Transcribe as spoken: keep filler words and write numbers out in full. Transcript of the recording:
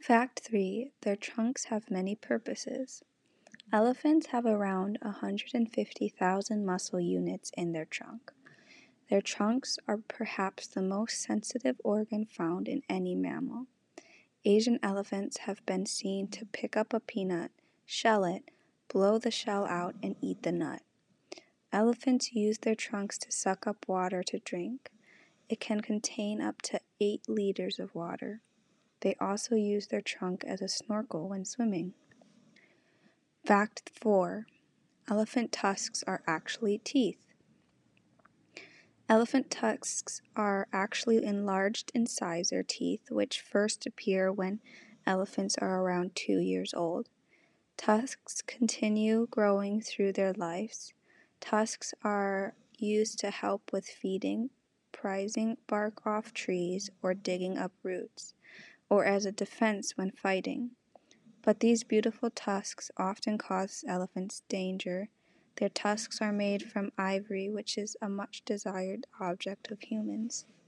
Fact three. Their trunks have many purposes. Elephants have around one hundred fifty thousand muscle units in their trunk. Their trunks are perhaps the most sensitive organ found in any mammal. Asian elephants have been seen to pick up a peanut, shell it, blow the shell out, and eat the nut. Elephants use their trunks to suck up water to drink. It can contain up to eight liters of water. They also use their trunk as a snorkel when swimming. Fact four. Elephant tusks are actually teeth. Elephant tusks are actually enlarged incisor teeth, which first appear when elephants are around two years old. Tusks continue growing through their lives. Tusks are used to help with feeding, prizing bark off trees, or digging up roots, or as a defense when fighting. But these beautiful tusks often cause elephants danger. Their tusks are made from ivory, which is a much desired object of humans.